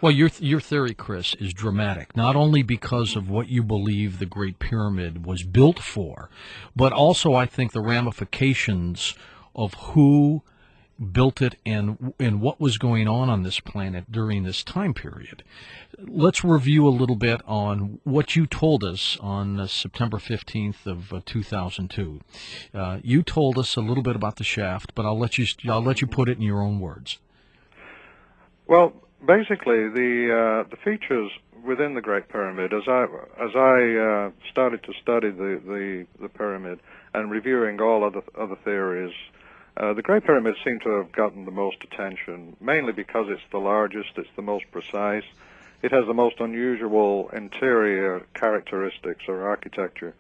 Well, your theory, Chris, is dramatic, not only because of what you believe the Great Pyramid was built for, but also I think the ramifications of who built it and what was going on this planet during this time period. Let's review a little bit on what you told us on September 15th of 2002. You told us a little bit about the shaft, but I'll let you put it in your own words. Well, basically, the features within the Great Pyramid, as I started to study the pyramid and reviewing all other theories, the Great Pyramid seemed to have gotten the most attention, mainly because it's the largest, it's the most precise, it has the most unusual interior characteristics or architecture,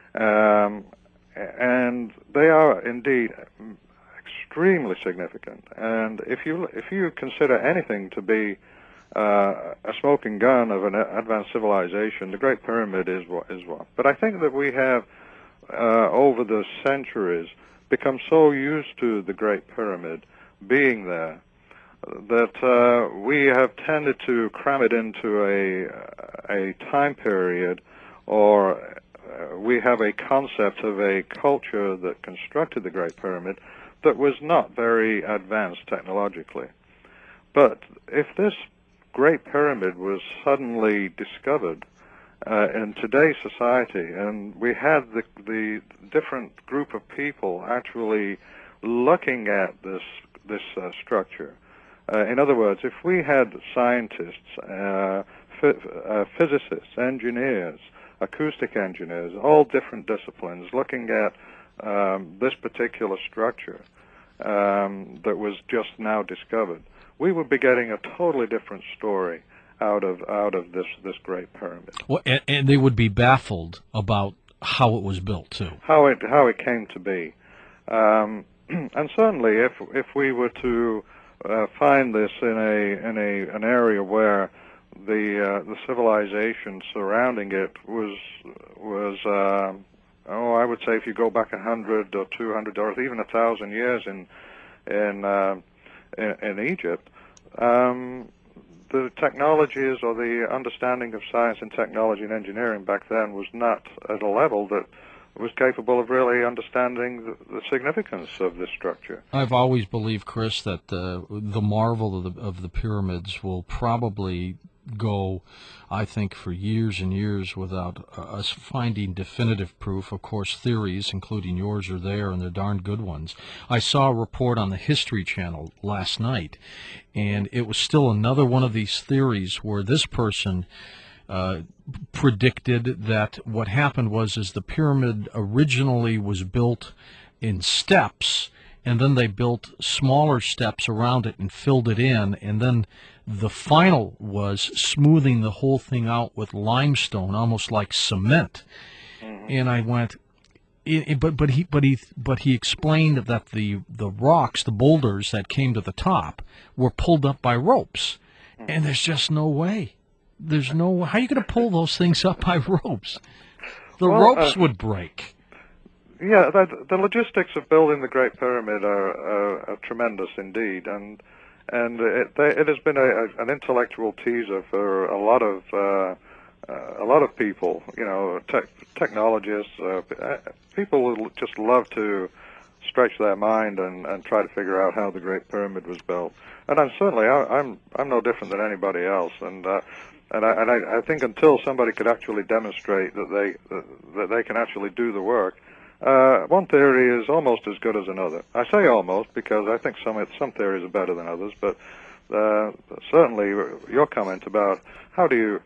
and they are indeed extremely significant. And if you consider anything to be a smoking gun of an advanced civilization, the Great Pyramid is one. But I think that we have over the centuries become so used to the Great Pyramid being there that we have tended to cram it into a time period, or we have a concept of a culture that constructed the Great Pyramid that was not very advanced technologically. But if this Great Pyramid was suddenly discovered in today's society, and we had the different group of people actually looking at this structure. In other words, if we had scientists, physicists, engineers, acoustic engineers, all different disciplines looking at this particular structure that was just now discovered, we would be getting a totally different story out of this Great Pyramid. Well, and they would be baffled about how it was built too. How it came to be, and certainly if we were to find this in an area where the civilization surrounding it was I would say if you go back 100 or 200 or even 1,000 years in Egypt. The technologies or the understanding of science and technology and engineering back then was not at a level that was capable of really understanding the significance of this structure. I've always believed, Chris, that the marvel of the pyramids will probably go, I think, for years and years without us finding definitive proof. Of course, theories, including yours, are there, and they're darn good ones. I saw a report on the History Channel last night, and it was still another one of these theories where this person predicted that what happened was the pyramid originally was built in steps, and then they built smaller steps around it and filled it in, and then the final was smoothing the whole thing out with limestone, almost like cement. Mm-hmm. And I went, but he explained that the rocks, the boulders that came to the top, were pulled up by ropes, and there's just no way. There's no how are you going to pull those things up by ropes? The ropes would break. Yeah, the logistics of building the Great Pyramid are tremendous indeed, and it has been an intellectual teaser for a lot of people. You know, technologists, people would just love to stretch their mind and try to figure out how the Great Pyramid was built. And I'm no different than anybody else, and I think until somebody could actually demonstrate that they can actually do the work, one theory is almost as good as another. I say almost because I think some theories are better than others, but certainly your comment about how do you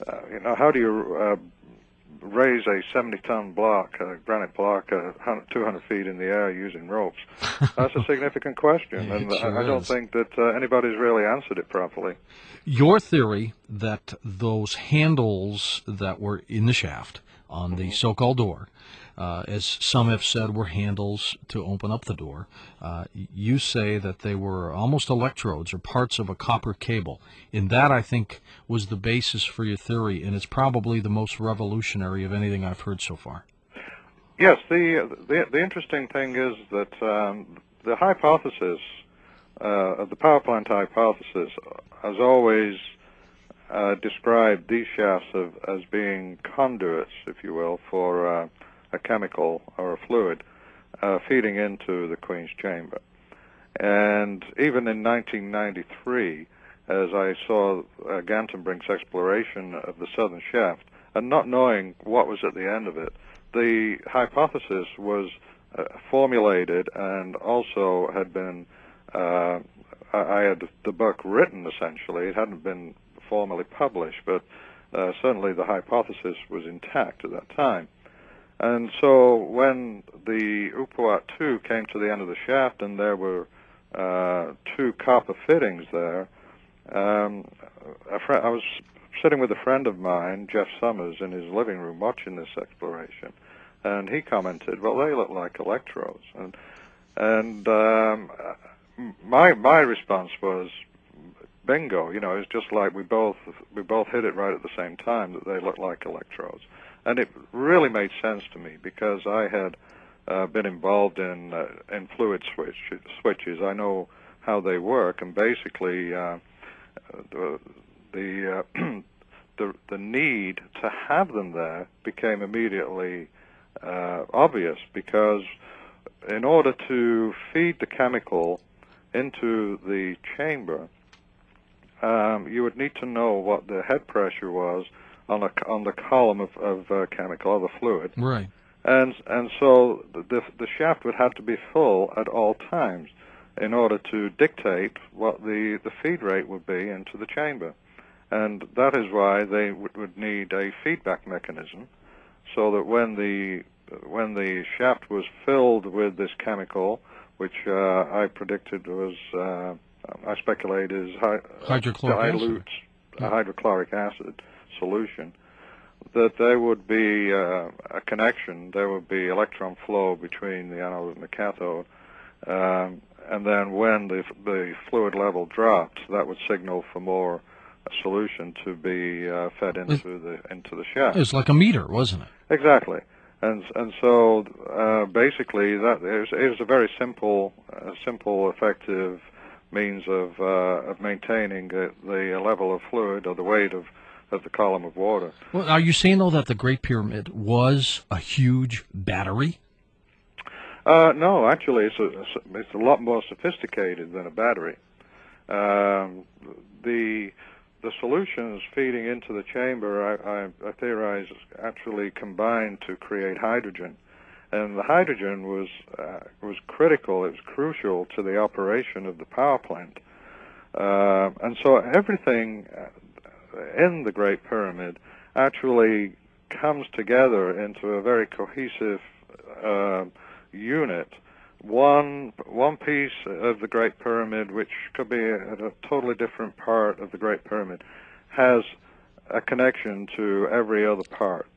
raise a 70-ton block, a granite block, 200 feet in the air using ropes? That's a significant question, and sure I don't think that anybody's really answered it properly. Your theory that those handles that were in the shaft on the so-called door, as some have said, were handles to open up the door. You say that they were almost electrodes or parts of a copper cable. And that, I think, was the basis for your theory, and it's probably the most revolutionary of anything I've heard so far. Yes, the interesting thing is that the hypothesis, the power plant hypothesis, has always described these shafts as being conduits, if you will, for a chemical or a fluid feeding into the Queen's chamber. And even in 1993, as I saw Gantenbrink's exploration of the southern shaft, and not knowing what was at the end of it, the hypothesis was formulated and also had been, I had the book written essentially. It hadn't been formally published, but certainly the hypothesis was intact at that time. And so when the Upua't-2 came to the end of the shaft and there were two copper fittings there, I was sitting with a friend of mine, Jeff Summers, in his living room watching this exploration, and he commented, "Well, they look like electrodes." And my response was, "Bingo!" You know, it's just like we both hit it right at the same time, that they look like electrodes. And it really made sense to me because I had been involved in fluid switches. I know how they work, and basically the need to have them there became immediately obvious, because in order to feed the chemical into the chamber, you would need to know what the head pressure was on the column of chemical or the fluid. Right. And so the shaft would have to be full at all times in order to dictate what the feed rate would be into the chamber. And that is why they would need a feedback mechanism, so that when the shaft was filled with this chemical, which I predicted was, I speculate is dilute hydrochloric acid solution, that there would be a connection, there would be electron flow between the anode and the cathode, and then when the fluid level dropped, that would signal for more solution to be fed into the shaft. It was like a meter, wasn't it? Exactly. And so basically that it was a very simple, effective means of maintaining the level of fluid or the weight of the column of water. Well, are you saying, though, that the Great Pyramid was a huge battery? No, actually, it's a lot more sophisticated than a battery. The solutions feeding into the chamber, I theorize, actually combined to create hydrogen, and the hydrogen was critical. It was crucial to the operation of the power plant, and so everything in the Great Pyramid actually comes together into a very cohesive unit. One piece of the Great Pyramid, which could be at a totally different part of the Great Pyramid, has a connection to every other part.